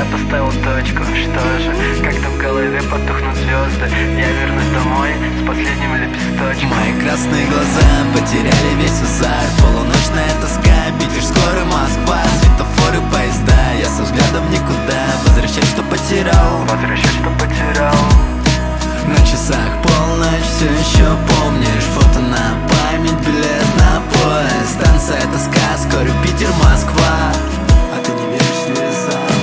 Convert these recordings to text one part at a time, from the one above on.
я поставил точку. Что же, когда в голове потухнут звезды, я вернусь домой с последним лепесточком. Мои красные глаза потеряли весь азарт. Полуночная тоска, Питер, скоро Москва. Светофоры, поезда, я со взглядом никуда. Возвращай, что потерял, Возвращай, что потерял. на часах полночь, все еще помнишь. Фото на память, билет на поезд. Станция тоска, скоро Питер, Москва. А ты не веришь слезам.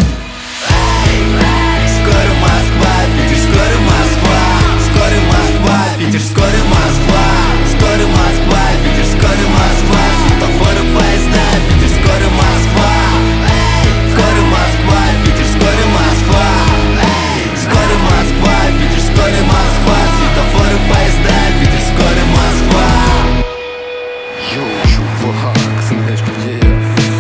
Скоро Москва, Питер, скоро Москва. Скоро Москва, Питер, скоро Москва. Скоро Москва, Питер, скоро Москва. Светофоры, поезда, Питер, скоро Москва. Скоро Москва, Питер, скоро Москва. Скоро Москва, Питер, скоро Москва. Светофоры, поезда, Питер, скоро Москва. Йоу, чувак, знаешь где я?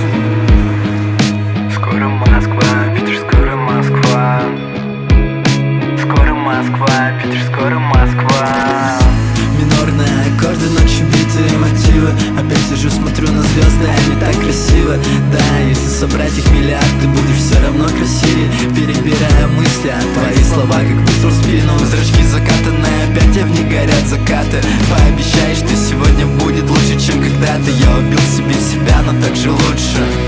Скоро Москва, Питер, скоро Москва. Скоро Москва, Питер, скоро Москва. Минорные аккорды, ночью битые мотивы. Опять сижу, смотрю на звезды, они так красивы. Да, если собрать их миллиард, ты будешь все равно красивее. Перебирая мысли, а твои слова как выстрел в спину. Зрачки закатаны, опять в них горят закаты. Пообещай, что сегодня будет лучше, чем когда-то. Я убил себе себя, но так же лучше.